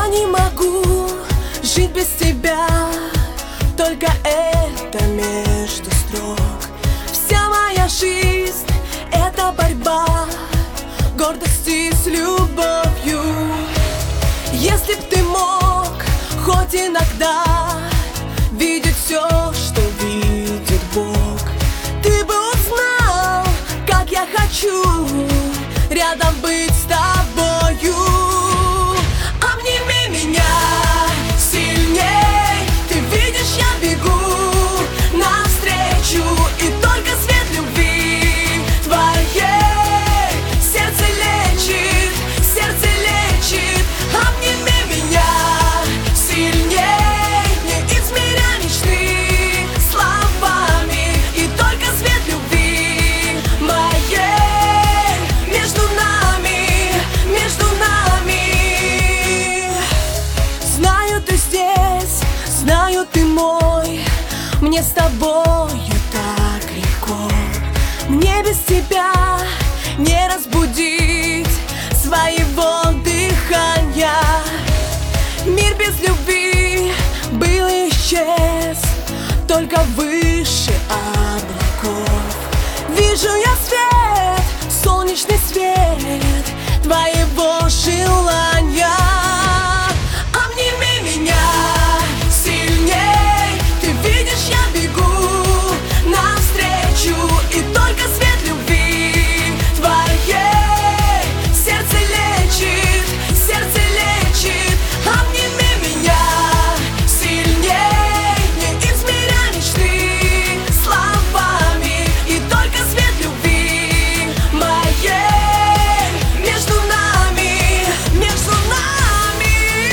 не могу жить без тебя, только это между строк. Вся моя жизнь — это борьба гордости с любовью. Если б ты мог хоть иногда видеть все, что видит Бог, ты бы узнал, как я хочу рядом быть с тобою. Обними меня сильней, ты видишь, я бегу навстречу, и только свет любви твоей сердце лечит, сердце лечит. Обними меня сильней, не измеряй мечты словами, и только свет любви моей между нами, между нами. Знаю, ты здесь, знаю, ты мой, мне с тобою так легко. Мне без тебя не разбудить своего дыхания. Мир без любви был и исчез, только выше облаков. Вижу я свет, солнечный свет твоего желания. Обними меня сильней, ты видишь, я бегу навстречу, и только свет любви твоей сердце лечит, сердце лечит. Обними меня сильней, не измеряй мечты словами, и только свет любви моей между нами, между нами.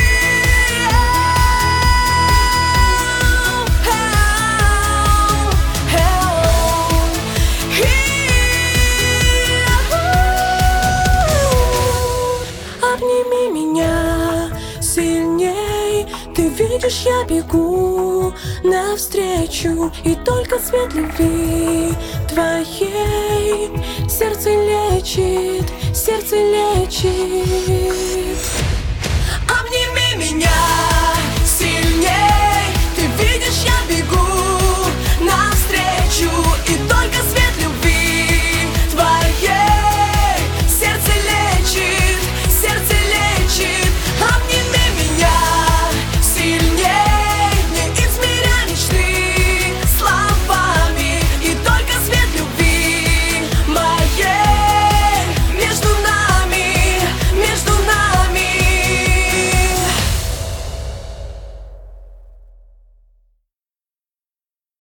Обними меня сильней, ты видишь, я бегу навстречу, и только свет любви твоей сердце лечит, сердце лечит.